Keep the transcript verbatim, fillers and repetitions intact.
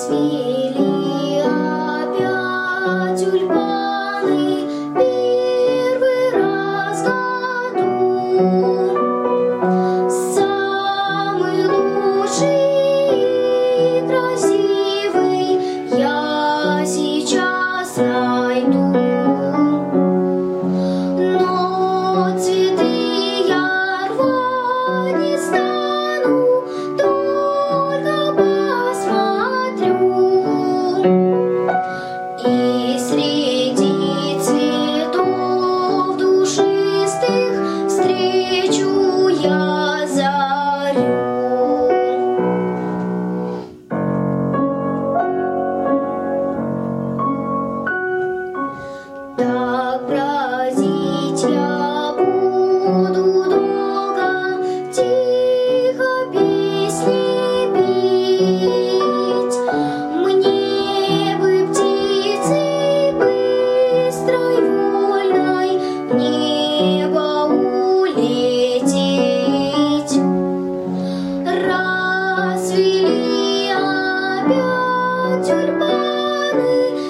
Расцвели опять тюльпаны первый раз в году. Самый лучший и красивый я сейчас найду. Но цветы я рвать не стану, только посмотрю. И среди цветов душистых встречу я зарю. Так бродить я буду долго, тихо песни петь. Мне бы птицей быстрой, вольной в небо улететь. Расцвели опять тюльпаны